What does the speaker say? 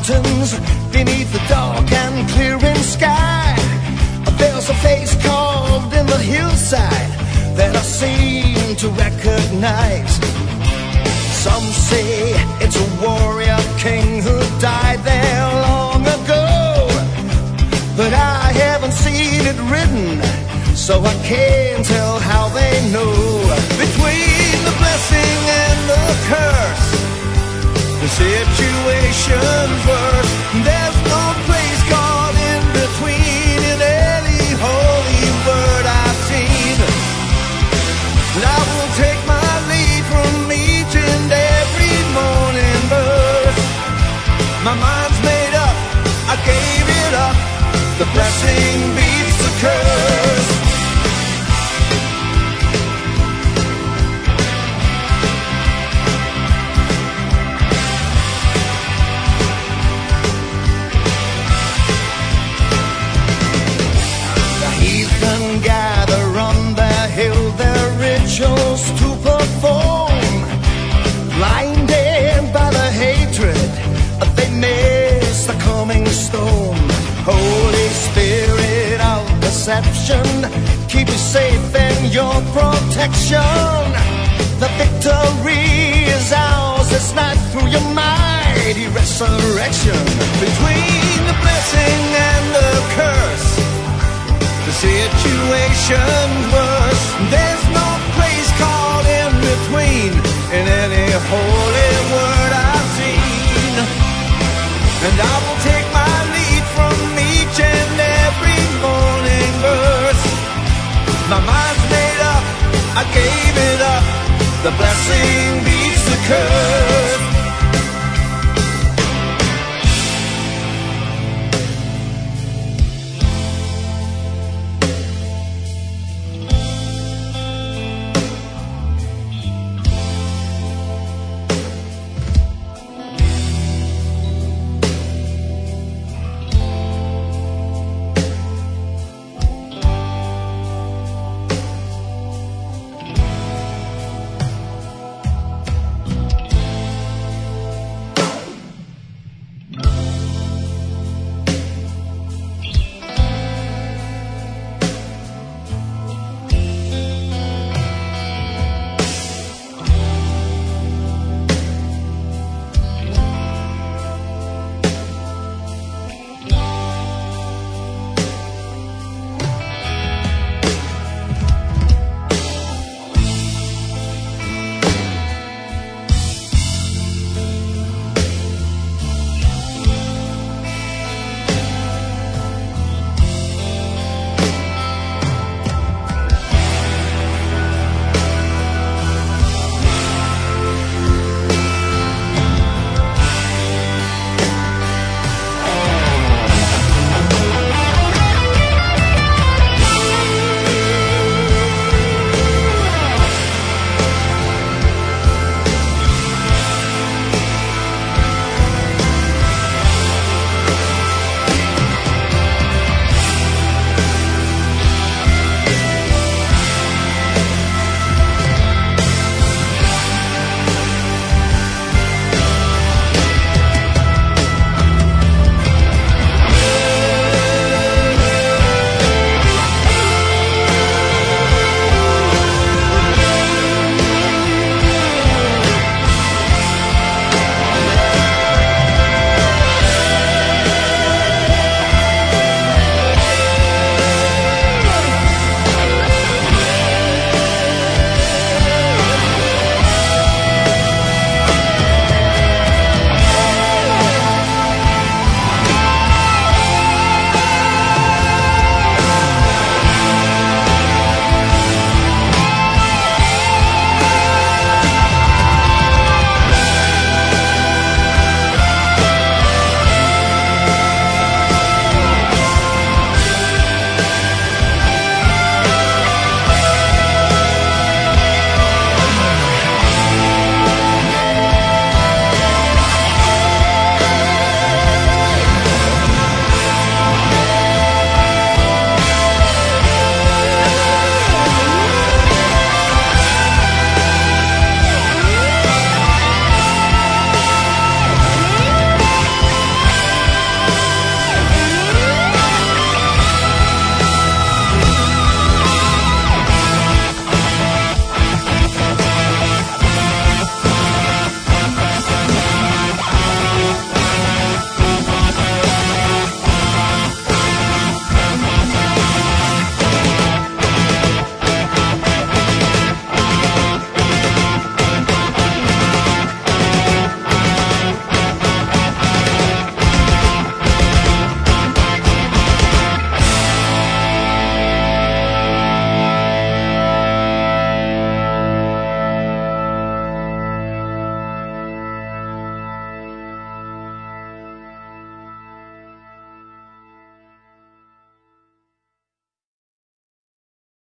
mountains, beneath the dark and clearing sky, there's a face carved in the hillside that I seem to recognize. Some say it's a warrior king who died there long ago, but I haven't seen it written, so I can't tell how they know. Between the blessing and the curse, the situation's worse. There's no place called in between in any holy word I've seen. And I will take my lead from each and every morning verse. My mind's made up, I gave it up. The blessing beats the curse. Gather on the hill their rituals to perform. Blinded by the hatred, they miss the coming storm. Holy Spirit of deception, keep you safe in your protection. The victory is ours this night through your mighty resurrection. Between the blessing and the curse, the situation's worse. There's no place called in between in any holy word I've seen. And I will take my lead from each and every morning verse. My mind's made up, I gave it up. The blessing beats the curse.